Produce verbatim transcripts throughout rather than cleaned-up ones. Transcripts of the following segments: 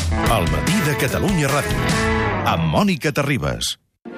El matí de Catalunya Ràdio, amb Mònica Terribas.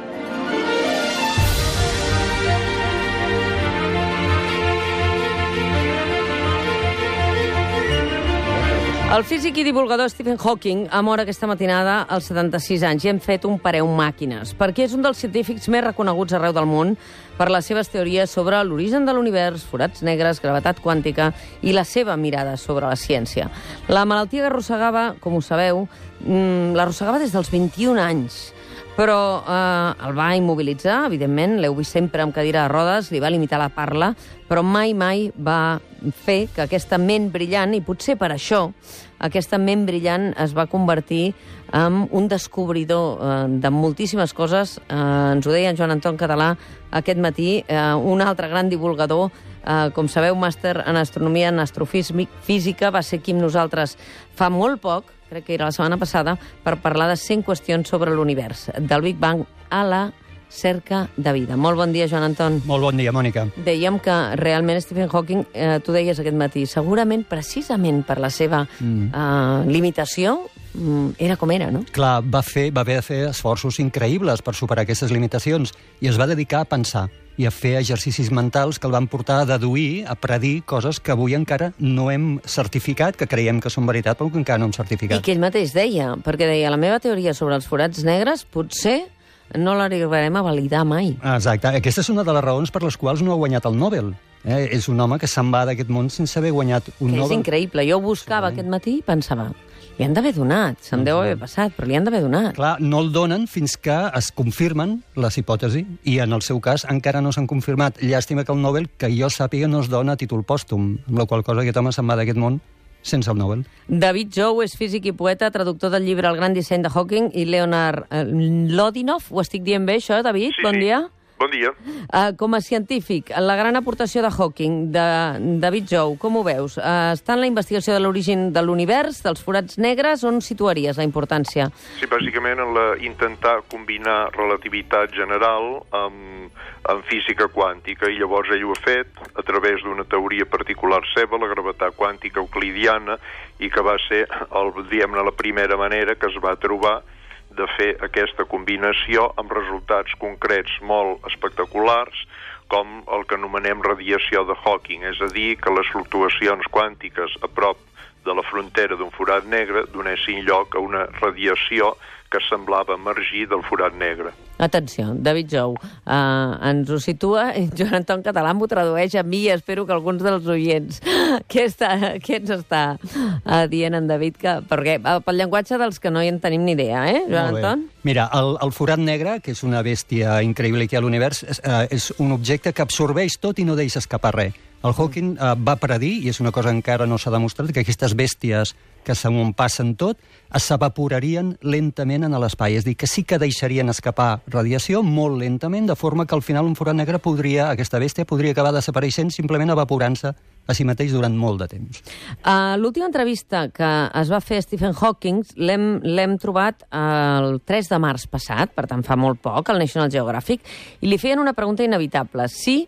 El físic i divulgador Stephen Hawking ha mort aquesta matinada als setanta-sis anys i hem fet un pareu màquines, perquè és un dels científics més reconeguts arreu del món per les seves teories sobre l'origen de l'univers, forats negres, gravetat quàntica i la seva mirada sobre la ciència. La malaltia que arrossegava, com ho sabeu, l'arrossegava des dels vint-i-un anys, però eh, el va immobilitzar, evidentment, l'heu vist sempre amb cadira de rodes, li va limitar la parla, però mai, mai va fer que aquesta ment brillant, i potser per això, aquesta ment brillant es va convertir en un descobridor eh, de moltíssimes coses. Eh, ens ho deia en Joan Anton Català aquest matí, eh, un altre gran divulgador, eh, com sabeu, màster en astronomia, en astrofísica, va ser aquí amb nosaltres fa molt poc, crec que era la setmana passada, per parlar de cent qüestions sobre l'univers, del Big Bang a la cerca de vida. Molt bon dia, Joan Anton. Molt bon dia, Mònica. Dèiem que realment Stephen Hawking, eh, tu deies aquest matí, segurament, precisament per la seva mm. eh, limitació, mm, era com era, no? Clar, va, fer, va haver de fer esforços increïbles per superar aquestes limitacions i es va dedicar a pensar i a fer exercicis mentals que el van portar a deduir, a predir coses que avui encara no hem certificat, que creiem que són veritat, però que encara no hem certificat. I que ell mateix deia, perquè deia, la meva teoria sobre els forats negres potser no l'arribarem a validar mai. Exacte. Aquesta és una de les raons per les quals no ha guanyat el Nobel. Eh? És un home que se'n va d'aquest món sense haver guanyat un que Nobel. És increïble. Jo ho buscava aquest matí i pensava, li han d'haver donat, se'n deu haver passat, però li han d'haver donat. Clar, no el donen fins que es confirmen les hipòtesis, i en el seu cas encara no s'han confirmat. Llàstima que el Nobel, que jo sàpiga, no es dona a títol pòstum, amb la qual cosa aquest home se'n va d'aquest món sense el Nobel. David Jou és físic i poeta, traductor del llibre El gran disseny de Hawking, i Leonard eh, Lodinov, ho estic dient bé, això, David? Sí, bon sí. dia. Bon dia. Uh, com a científic, la gran aportació de Hawking, de David Jou, com ho veus? Uh, està en la investigació de l'origen de l'univers, dels forats negres, on situaries la importància? Sí, bàsicament en la, intentar combinar relativitat general amb, amb física quàntica, i llavors ell ho ha fet a través d'una teoria particular seva, la gravetat quàntica euclidiana, i que va ser, el, diguem-ne, la primera manera que es va trobar de fer aquesta combinació amb resultats concrets molt espectaculars, com el que anomenem radiació de Hawking, és a dir, que les fluctuacions quàntiques a prop de la frontera d'un forat negre donessin lloc a una radiació que semblava emergir del forat negre. Atenció, David Jou, uh, ens ho situa, Joan Anton Català m'ho tradueix a mi, i espero que alguns dels oients què, està, què ens està uh, dient en David, que, perquè uh, pel llenguatge dels que no hi en tenim ni idea, eh, Joan Anton? Mira, el, el forat negre, que és una bèstia increïble que hi ha a l'univers, és, uh, és un objecte que absorbeix tot i no deixa escapar res. El Hawking uh, va predir, i és una cosa que encara no s'ha demostrat, que aquestes bèsties que se m'ho passen tot, s'evaporarien lentament en l'espai. És a dir, que sí que deixarien escapar radiació molt lentament, de forma que al final un forat negre podria, aquesta bèstia podria acabar desapareixent simplement evaporant-se a si mateix durant molt de temps. Uh, L'última entrevista que es va fer a Stephen Hawking l'hem trobat el tres de març passat, per tant fa molt poc, al National Geographic, i li feien una pregunta inevitable. Si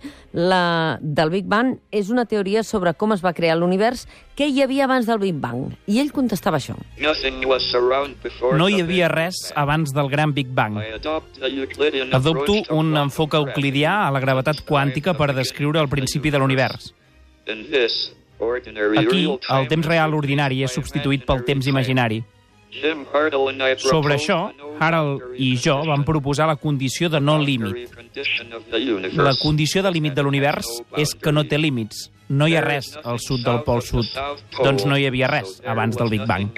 la del Big Bang és una teoria sobre com es va crear l'univers, què hi havia abans del Big Bang? I ell contestava això. No hi havia res abans del gran Big Bang. Adopto un enfoc euclidià a la gravetat quàntica per descriure el principi de l'univers. Aquí, el temps real ordinari és substituït pel temps imaginari. Sobre això, Harold i jo vam proposar la condició de no límit. La condició de límit de l'univers és que no té límits. No hi ha res al sud del pol sud. Doncs no hi havia res abans del Big Bang.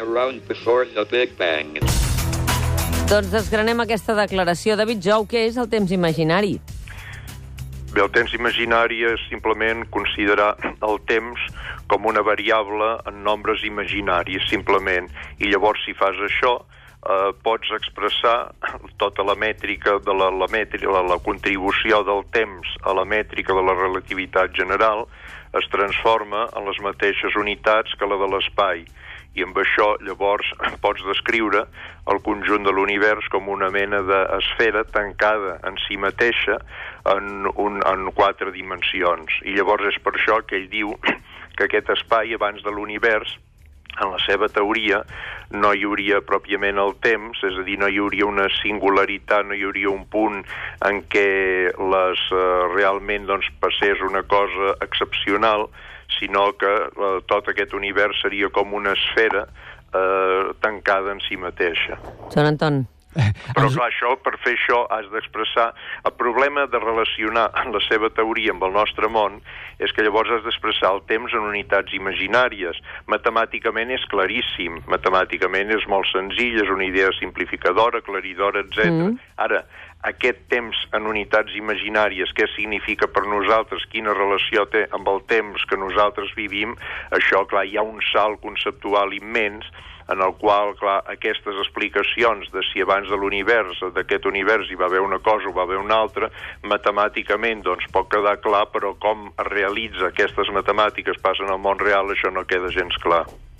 Doncs desgranem aquesta declaració. David Jou, què és el temps imaginari? Bé, el temps imaginari és simplement considerar el temps com una variable en nombres imaginaris, simplement. I llavors, si fas això, eh, pots expressar tota la mètrica, de la, la, mètrica la, la contribució del temps a la mètrica de la relativitat general es transforma en les mateixes unitats que la de l'espai. I amb això, llavors, pots descriure el conjunt de l'univers com una mena d'esfera tancada en si mateixa en, un, en quatre dimensions. I llavors és per això que ell diu que aquest espai abans de l'univers en la seva teoria, no hi hauria pròpiament el temps, és a dir, no hi hauria una singularitat, no hi hauria un punt en què les, eh, realment doncs, passés una cosa excepcional, sinó que eh, tot aquest univers seria com una esfera eh, tancada en si mateixa. Joan Anton. Però clar, això, per fer això has d'expressar el problema de relacionar la seva teoria amb el nostre món és que llavors has d'expressar el temps en unitats imaginàries. Matemàticament és claríssim, matemàticament és molt senzill, és una idea simplificadora, claridora, etcètera. Mm. Ara, aquest temps en unitats imaginàries, què significa per nosaltres, quina relació té amb el temps que nosaltres vivim, això, clar, hi ha un salt conceptual immens en el qual, clar, aquestes explicacions de si abans de l'univers, d'aquest univers hi va haver una cosa o va haver una altra, matemàticament doncs pot quedar clar, però com es realitza aquestes matemàtiques passen al món real, això no queda gens clar.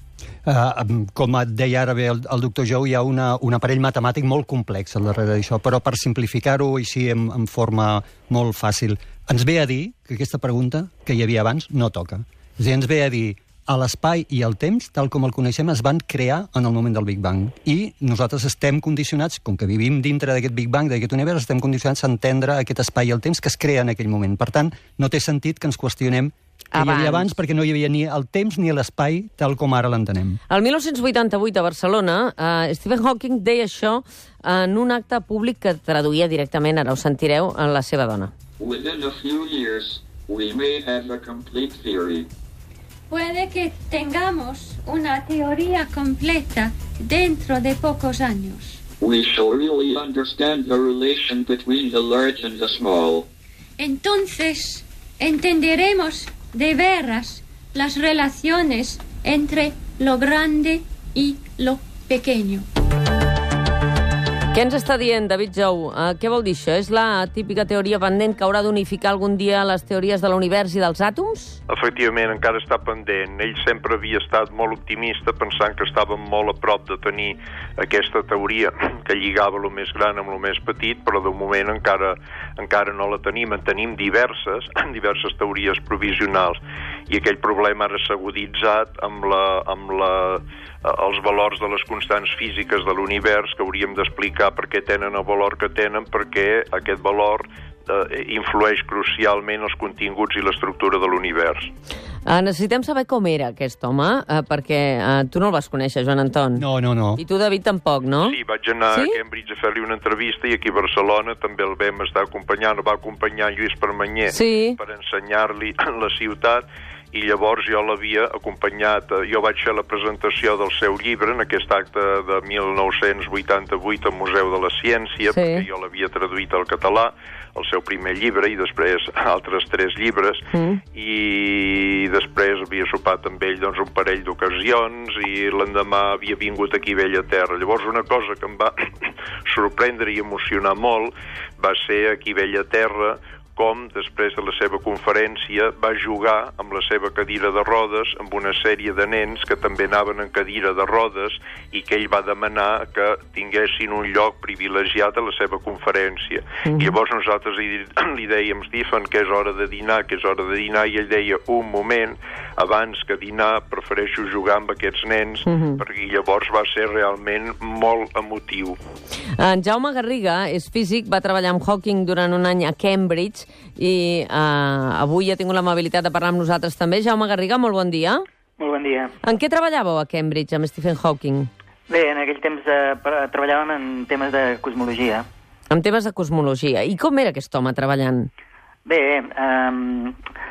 Uh, com et deia ara bé el, el doctor Jou, hi ha una, un aparell matemàtic molt complex al darrere d'això, però per simplificar-ho així en, en forma molt fàcil, ens ve a dir que aquesta pregunta que hi havia abans no toca. És a dir, ens ve a dir a l'espai i el temps, tal com el coneixem, es van crear en el moment del Big Bang. I nosaltres estem condicionats, com que vivim dintre d'aquest Big Bang, d'aquest univers, estem condicionats a entendre aquest espai i el temps que es crea en aquell moment. Per tant, no té sentit que ens qüestionem que abans. Hi havia abans, perquè no hi havia ni el temps ni l'espai tal com ara l'entenem. El mil nou-cents vuitanta-vuit a Barcelona, uh, Stephen Hawking deia això en un acte públic que traduïa directament, ara ho sentireu, en la seva dona. Within a few years, we may have a complete theory. Puede que tengamos una teoría completa dentro de pocos años. We shall really understand the relation between the large and the small. Entonces, entenderemos de veras las relaciones entre lo grande y lo pequeño. Què ens està dient, David Jou? Uh, què vol dir això? És la típica teoria pendent que haurà d'unificar algun dia les teories de l'univers i dels àtoms? Efectivament, encara està pendent. Ell sempre havia estat molt optimista, pensant que estàvem molt a prop de tenir aquesta teoria que lligava el més gran amb el més petit, però de moment encara, encara no la tenim. En tenim diverses, diverses teories provisionals. I aquell problema ara s'ha aguditzat amb, la, amb la, els valors de les constants físiques de l'univers, que hauríem d'explicar per què tenen el valor que tenen, perquè aquest valor eh, influeix crucialment els continguts i l'estructura de l'univers. Uh, necessitem saber com era aquest home, uh, perquè uh, tu no el vas conèixer, Joan Anton. No, no, no. I tu, David, tampoc, no? Sí, vaig anar sí? a Cambridge a fer-li una entrevista i aquí a Barcelona també el vam estar acompanyant, el va acompanyar Lluís Permanyer sí. per ensenyar-li la ciutat, i llavors jo l'havia acompanyat, jo vaig fer la presentació del seu llibre en aquest acte de mil nou-cents vuitanta-vuit al Museu de la Ciència, sí. perquè jo l'havia traduït al català, el seu primer llibre, i després altres tres llibres, mm. i després havia sopat amb ell doncs, un parell d'ocasions, i l'endemà havia vingut aquí a Bellaterra. Llavors una cosa que em va sorprendre i emocionar molt va ser aquí a Bellaterra com, després de la seva conferència, va jugar amb la seva cadira de rodes amb una sèrie de nens que també anaven en cadira de rodes i que ell va demanar que tinguessin un lloc privilegiat a la seva conferència. Mm-hmm. I llavors nosaltres li, li dèiem, Stephen, que és hora de dinar, que és hora de dinar, i ell deia, un moment, abans que dinar prefereixo jugar amb aquests nens, mm-hmm. perquè llavors va ser realment molt emotiu. En Jaume Garriga és físic, va treballar amb Hawking durant un any a Cambridge, i uh, avui ha tingut l'amabilitat de parlar amb nosaltres també. Jaume Garriga, molt bon dia. Molt bon dia. En què treballàveu a Cambridge amb Stephen Hawking? Bé, en aquell temps eh, treballàvem en temes de cosmologia. En temes de cosmologia. I com era aquest home treballant? Bé, eh,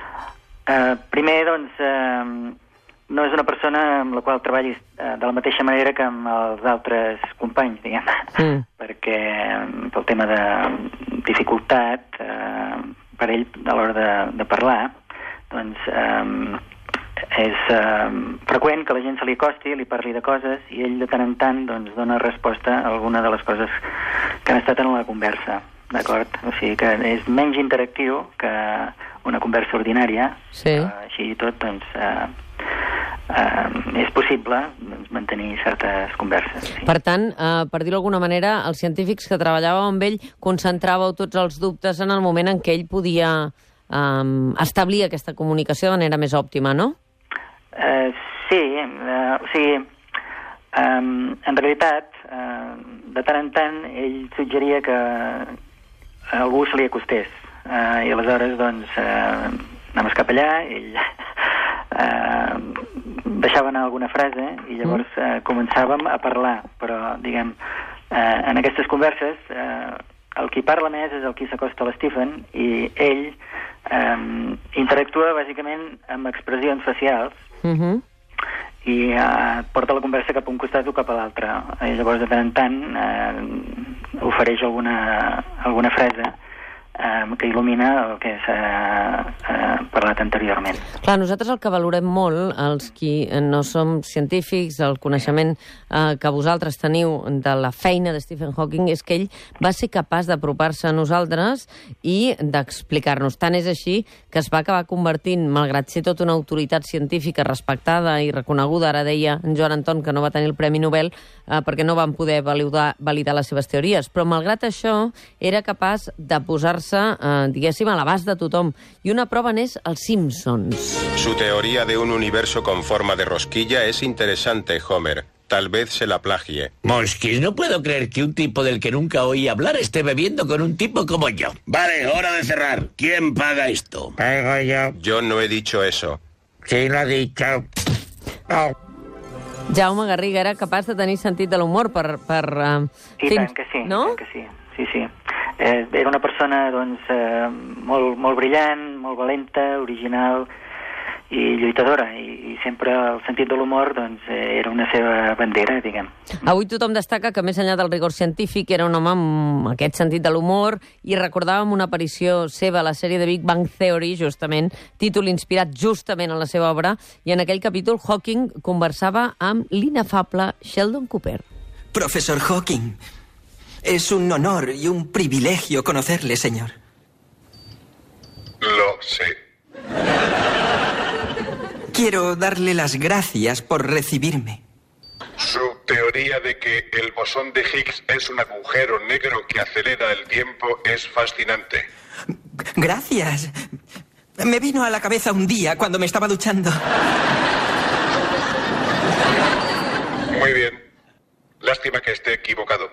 eh, primer, doncs, eh, no és una persona amb la qual treballis eh, de la mateixa manera que amb els altres companys, diguem, mm. perquè pel tema de dificultat eh, per ell a l'hora de, de parlar, doncs eh, és eh, freqüent que la gent se li acosti, li parli de coses i ell de tant en tant doncs, dona resposta a alguna de les coses que han estat en la conversa, d'acord? O sigui que és menys interactiu que una conversa ordinària, sí. eh, així i tot, doncs... Eh, Uh, és possible doncs, mantenir certes converses. Sí. Per tant, uh, per dir-ho d'alguna manera, els científics que treballàveu amb ell concentràveu tots els dubtes en el moment en què ell podia um, establir aquesta comunicació de manera més òptima, no? Uh, sí, uh, o sigui, um, en realitat, uh, de tant en tant, ell suggeria que algú se li acostés. Uh, I aleshores, doncs, uh, anàvem cap allà, ell uh, deixava anar alguna frase i llavors uh, començàvem a parlar. Però, diguem, uh, en aquestes converses, uh, el qui parla més és el qui s'acosta a l'Stephen i ell um, interactua bàsicament amb expressions facials uh-huh. i uh, porta la conversa cap a un costat o cap a l'altre. I llavors, de tant en tant, uh, ofereix alguna, alguna frase Um, que il·lumina el que s'ha uh, parlat anteriorment. Clar, nosaltres el que valorem molt, els qui no som científics, el coneixement uh, que vosaltres teniu de la feina de Stephen Hawking, és que ell va ser capaç d'apropar-se a nosaltres i d'explicar-nos. Tant és així que es va acabar convertint, malgrat ser tota una autoritat científica respectada i reconeguda, ara deia en Joan Anton que no va tenir el Premi Nobel uh, perquè no van poder validar, validar les seves teories, però malgrat això era capaç de posar-se Eh, diguéssim, a l'abast de tothom. I una prova n'és els Simpsons. Su teoría de un universo con forma de rosquilla es interesante, Homer. Tal vez se la plagie. Monskis, no puedo creer que un tipo del que nunca oí hablar esté bebiendo con un tipo como yo. Vale, hora de cerrar. ¿Quién paga esto? Pago yo. Yo no he dicho eso. Sí, lo he dicho. Oh. Jaume Garriga era capaç de tenir sentit de l'humor per... per uh, I fins... tant que sí, no? tant que sí. Sí, sí. Eh, era una persona, doncs, eh, molt, molt brillant, molt valenta, original i lluitadora, i, i sempre el sentit de l'humor, doncs, eh, era una seva bandera, diguem. Avui tothom destaca que, més enllà del rigor científic, era un home amb aquest sentit de l'humor, i recordàvem una aparició seva a la sèrie de Big Bang Theory, justament, títol inspirat justament en la seva obra, i en aquell capítol Hawking conversava amb l'inefable Sheldon Cooper. Profesor Hawking, es un honor y un privilegio conocerle, señor. Lo sé. Quiero darle las gracias por recibirme. Su teoría de que el bosón de Higgs es un agujero negro que acelera el tiempo es fascinante. Gracias. Me vino a la cabeza un día cuando me estaba duchando. Muy bien. Lástima que esté equivocado.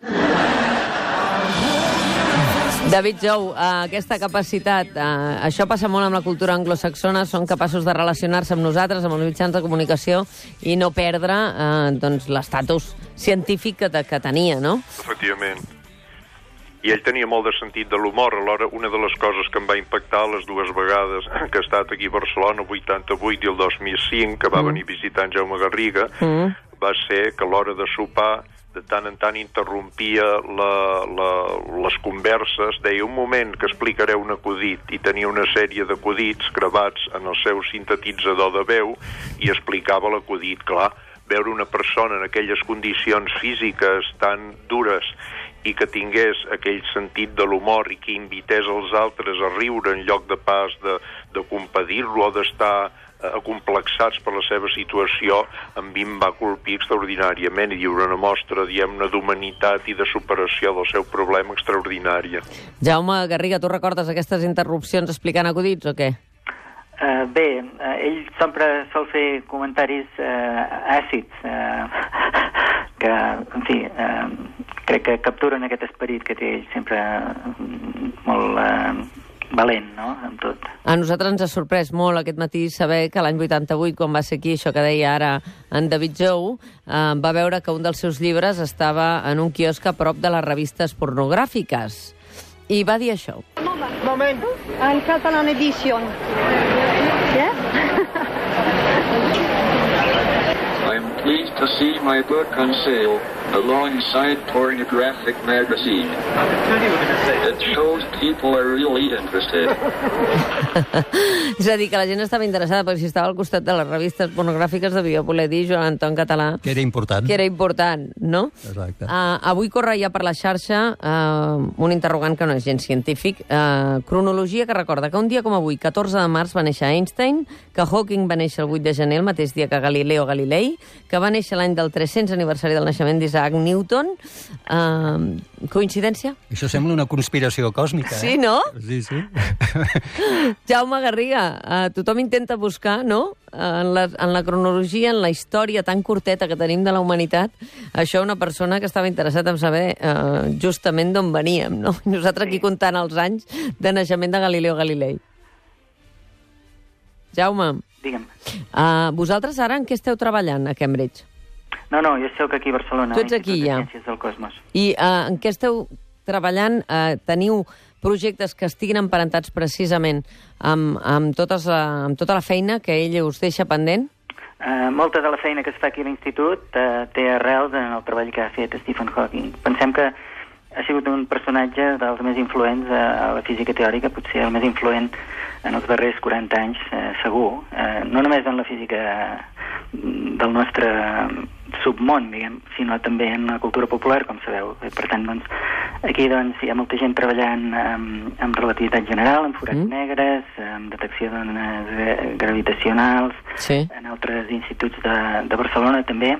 David Jou, aquesta capacitat, eh, això passa molt amb la cultura anglosaxona, són capaços de relacionar-se amb nosaltres, amb els mitjans de comunicació, i no perdre eh, doncs, l'estatus científic que, que tenia, no? Efectivament. I ell tenia molt de sentit de l'humor. Alhora, una de les coses que em va impactar les dues vegades que ha estat aquí a Barcelona, el vuitanta-vuit i el dos mil cinc, que va mm. venir visitant Jaume Garriga, mm. va ser que a l'hora de sopar de tant en tant interrompia la, la, les converses, deia un moment que explicaré un acudit, i tenia una sèrie d'acudits gravats en el seu sintetitzador de veu i explicava l'acudit. Clar, veure una persona en aquelles condicions físiques tan dures i que tingués aquell sentit de l'humor i que invités els altres a riure en lloc de pas de, de compadir-lo o d'estar acomplexats per la seva situació, a mi em va colpir extraordinàriament i lliure una mostra, diguem-ne, d'humanitat i de superació del seu problema extraordinària. Jaume Garriga, tu recordes aquestes interrupcions explicant acudits o què? Uh, bé, uh, ell sempre sol fer comentaris uh, àcids, uh, que, en fi, uh, crec que capturen aquest esperit que té ell sempre uh, molt... Uh, valent, no?, amb tot. A nosaltres ens ha sorprès molt aquest matí saber que l'any vuitanta-vuit, quan va ser aquí, això que deia ara en David Jou, eh, va veure que un dels seus llibres estava en un quiosc a prop de les revistes pornogràfiques. I va dir això. Moment. En Catalan Edition. Yeah? I'm pleased to see my book on sale alongside pornographic magazine. It shows people are really interested. És a dir, que la gent estava interessada, perquè si estava al costat de les revistes pornogràfiques devia voler dir Joan Anton Català. Que era important. Que era important, no? Exacte. Uh, avui corre ja per la xarxa uh, un interrogant que no és gens científic. Uh, cronologia que recorda que un dia com avui, catorze de març, va néixer Einstein, que Hawking va néixer el vuit de gener, el mateix dia que Galileo Galilei, que va néixer l'any del tres-cents aniversari del naixement d'Isaac Isaac Newton. Uh, coincidència? Això sembla una conspiració còsmica, eh? Sí, no? Sí, sí. Jaume Garriga, uh, tothom intenta buscar, no?, en la, en la cronologia, en la història tan curteta que tenim de la humanitat, això una persona que estava interessat en saber uh, justament d'on veníem, no? Nosaltres aquí comptant els anys de naixement de Galileo Galilei. Jaume, Digue'm. Uh, vosaltres ara en què esteu treballant a Cambridge? No, no, jo soc aquí a Barcelona. Tu ets aquí, ja. Ciències del Cosmos. I uh, en què esteu treballant? Uh, teniu projectes que estiguin emparentats precisament amb, amb, totes la, amb tota la feina que ell us deixa pendent? Uh, molta de la feina que es fa aquí a l'Institut uh, té arrels en el treball que ha fet Stephen Hawking. Pensem que ha sigut un personatge dels més influents a, a la física teòrica, potser el més influent en els darrers quaranta anys, eh, segur. Eh, no només en la física del nostre submón, diguem, sinó també en la cultura popular, com sabeu. Per tant, doncs, aquí doncs, hi ha molta gent treballant amb, amb relativitat general, amb forats mm. negres, amb detecció d'ones gravitacionals, sí. en altres instituts de, de Barcelona també,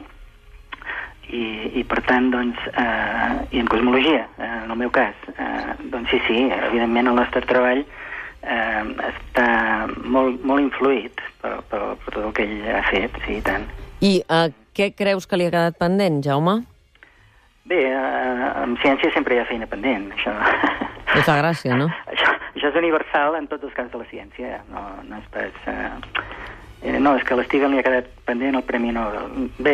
i, i per tant, doncs, eh, i en cosmologia, eh, en el meu cas. Eh, doncs sí, sí, evidentment el nostre treball eh, està molt, molt influït per, per, per tot el que ell ha fet, sí, i tant. I uh, què creus que li ha quedat pendent, Jaume? Bé, eh, en ciència sempre hi ha feina pendent, això. És la gràcia, no? això, això és universal en tots els camps de la ciència, no, no és pas... Eh, no, és que a l'Steven li ha quedat pendent el Premi Nobel. Bé,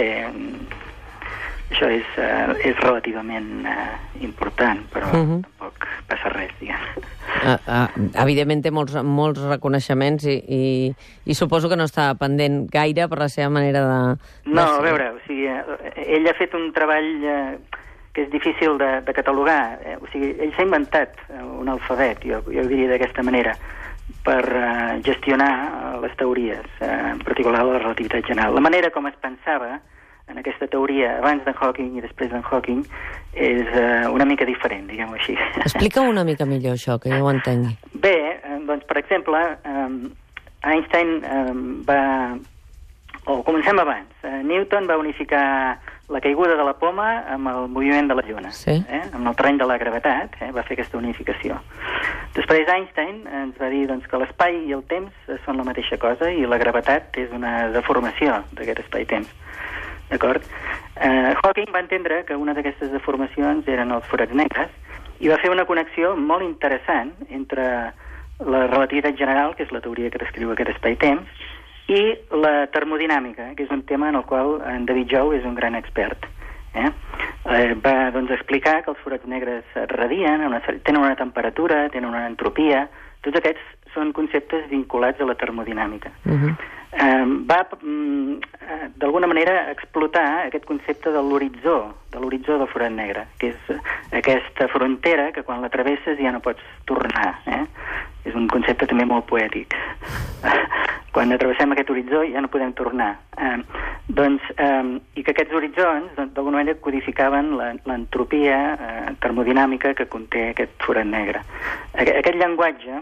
això és, uh, és relativament uh, important, però uh -huh. tampoc passa res, diguem. Uh, uh, evidentment té molts, molts reconeixements i, i, i suposo que no està pendent gaire per la seva manera de... No, a veure, o sigui, ell ha fet un treball eh, que és difícil de, de catalogar. Eh, o sigui, ell s'ha inventat un alfabet, jo, jo ho diria d'aquesta manera, per uh, gestionar les teories, eh, en particular la relativitat general. La manera com es pensava en aquesta teoria abans d'en Hawking i després d'en Hawking és uh, una mica diferent, diguem-ho així. Explica una mica millor això, que jo ho entengui. Bé, doncs, per exemple, um, Einstein um, va... O comencem abans. Uh, Newton va unificar la caiguda de la poma amb el moviment de la Lluna, sí. eh? amb el terreny de la gravetat, eh? va fer aquesta unificació. Després Einstein ens va dir doncs, que l'espai i el temps són la mateixa cosa i la gravetat és una deformació d'aquest espai-temps. D'acord? Eh, Hawking va entendre que una d'aquestes deformacions eren els forats negres i va fer una connexió molt interessant entre la relativitat general, que és la teoria que descriu aquest espai-temps, i la termodinàmica, que és un tema en el qual en David Joe és un gran expert. Eh? Eh, va doncs, explicar que els forats negres radien, una, tenen una temperatura, tenen una entropia. Tots aquests són conceptes vinculats a la termodinàmica. Uh-huh. Eh, va, mm, d'alguna manera, explotar aquest concepte de l'horitzó, de l'horitzó del forat negre, que és aquesta frontera que quan la travesses ja no pots tornar. Eh? És un concepte també molt poètic. Quan atravessem aquest horitzó ja no podem tornar. Eh, doncs, eh, I que aquests horitzons, d'alguna manera, codificaven l'entropia eh, termodinàmica que conté aquest forat negre. Aqu- aquest llenguatge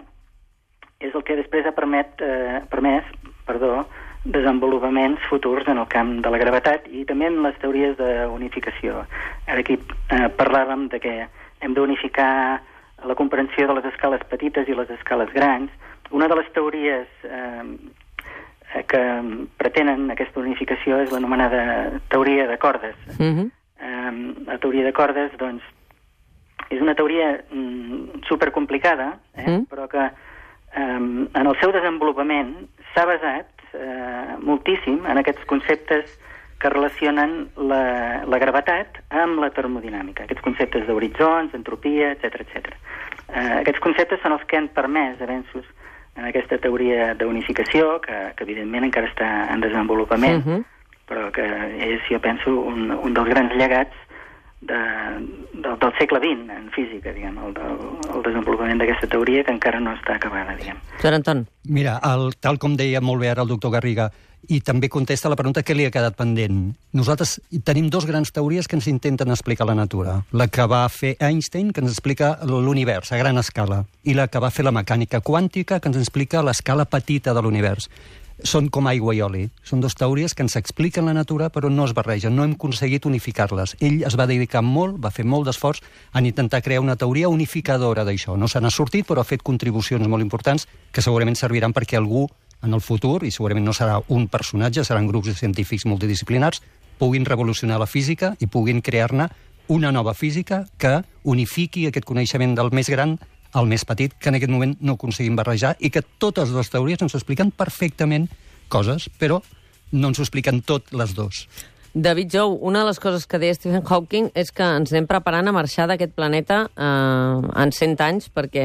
és el que després ha permet, eh, permès perdó, desenvolupaments futurs en el camp de la gravetat i també en les teories d'unificació. Ara aquí eh, parlàvem de que hem d'unificar la comprensió de les escales petites i les escales grans. Una de les teories eh, que pretenen aquesta unificació és l'anomenada teoria de cordes. Uh-huh. eh, la teoria de cordes, doncs, és una teoria mm, supercomplicada, eh, uh-huh. però que Um, en el seu desenvolupament s'ha basat uh, moltíssim en aquests conceptes que relacionen la, la gravetat amb la termodinàmica, aquests conceptes d'horitzons, entropia, etcètera, etcètera. Uh, aquests conceptes són els que han permès avenços en aquesta teoria d'unificació, que, que evidentment encara està en desenvolupament, uh-huh. però que és, jo penso, un, un dels grans llegats De, del, del segle vint en física, diguem, el, el, el desenvolupament d'aquesta teoria que encara no està acabada, diguem. Joan Anton. Mira, el, tal com deia molt bé ara el doctor Garriga, i també contesta la pregunta què li ha quedat pendent. Nosaltres tenim dos grans teories que ens intenten explicar la natura. La que va fer Einstein, que ens explica l'univers a gran escala, i la que va fer la mecànica quàntica, que ens explica l'escala petita de l'univers. són com aigua i oli. Són dues teories que ens expliquen la natura, però no es barregen. No hem aconseguit unificar-les. Ell es va dedicar molt, va fer molt d'esforç en intentar crear una teoria unificadora d'això. No se n'ha sortit, però ha fet contribucions molt importants que segurament serviran perquè algú en el futur, i segurament no serà un personatge, seran grups de científics multidisciplinars, puguin revolucionar la física i puguin crear-ne una nova física que unifiqui aquest coneixement del més gran al més petit, que en aquest moment no aconseguim barrejar, i que totes dues teories ens expliquen perfectament coses, però no ens ho expliquen tot les dues. David Jou, una de les coses que deia Stephen Hawking és que ens anem preparant a marxar d'aquest planeta eh, en cent anys, perquè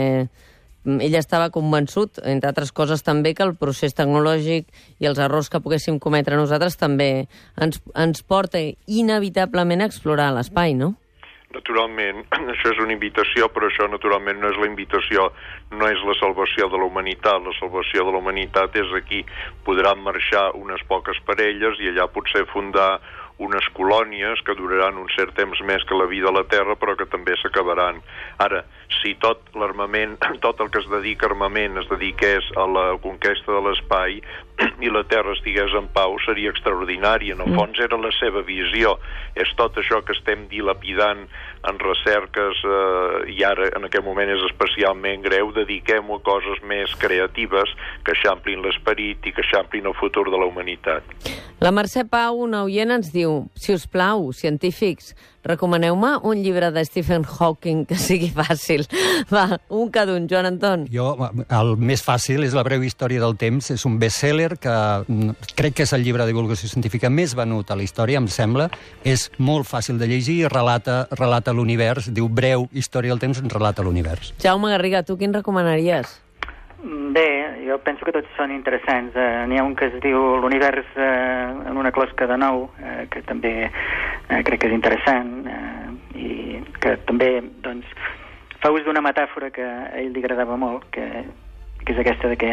ell estava convençut, entre altres coses també, que el procés tecnològic i els errors que poguéssim cometre nosaltres també ens, ens porta inevitablement a explorar l'espai, no? Naturalment, això és una invitació, però això naturalment no és la invitació, no és la salvació de la humanitat. La salvació de la humanitat és aquí. Podran marxar unes poques parelles i allà potser fundar unes colònies que duraran un cert temps més que la vida a la Terra, però que també s'acabaran. Ara, si tot l'armament, tot el que es dedica a armament es dediqués a la conquesta de l'espai i la Terra estigués en pau, seria extraordinari. En el fons era la seva visió. És tot això que estem dilapidant en recerques eh, i ara en aquest moment és especialment greu. Dediquem-ho a coses més creatives que eixamplin l'esperit i que eixamplin el futur de la humanitat. La Mercè Pau, una oient, ens diu: si us plau, científics, recomaneu-me un llibre de Stephen Hawking que sigui fàcil. Va, un cada un. Joan Anton. Jo, el més fàcil és La breu història del temps. És un best-seller que crec que és el llibre de divulgació científica més venut a la història, em sembla. És molt fàcil de llegir i relata, relata l'univers. Diu breu història del temps, relata l'univers. Jaume Garriga, tu quin recomanaries? Bé, jo penso que tots són interessants. Eh, N'hi ha un que es diu L'univers eh, en una closca de nou, eh, que també eh, crec que és interessant, eh, i que també, doncs, fa ús d'una metàfora que a ell li agradava molt, que, que és aquesta de que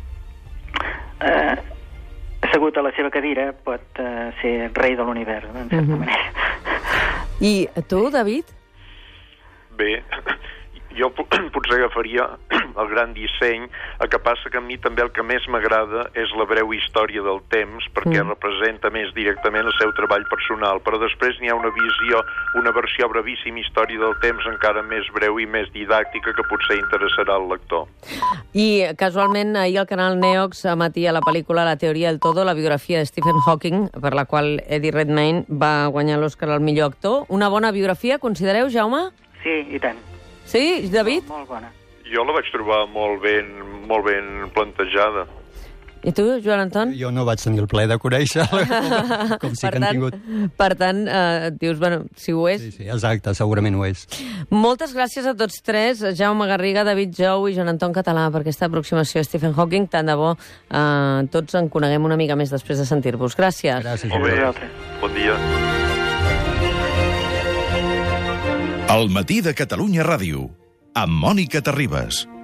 eh, assegut a la seva cadira pot eh, ser rei de l'univers, en certa Mhm. manera. I tu, David? Bé, jo potser agafaria el gran disseny, el que passa que a mi també el que més m'agrada és La breu història del temps, perquè mm. representa més directament el seu treball personal, però després n'hi ha una visió, una versió brevíssima història del temps encara més breu i més didàctica que potser interessarà al lector. I casualment ahir al canal Neox emetia la pel·lícula La teoria del todo, la biografia de Stephen Hawking, per la qual Eddie Redmayne va guanyar l'Oscar al millor actor. Una bona biografia, considereu, Jaume? Sí, i tant. Sí, David? Molt, molt bona. Jo la vaig trobar molt ben, molt ben plantejada. I tu, Joan Anton? Jo no vaig tenir el plaer de conèixer-la, com, com sí que han tingut. Per tant, eh, dius, bueno, si ho és... Sí, sí, exacte, segurament ho és. Moltes gràcies a tots tres, Jaume Garriga, David Jou i Joan Anton Català, per aquesta aproximació a Stephen Hawking. Tant de bo eh, tots en coneguem una mica més després de sentir-vos. Gràcies. Gràcies. Molt bé, bon dia. El matí de Catalunya Ràdio, amb Mònica Terribas.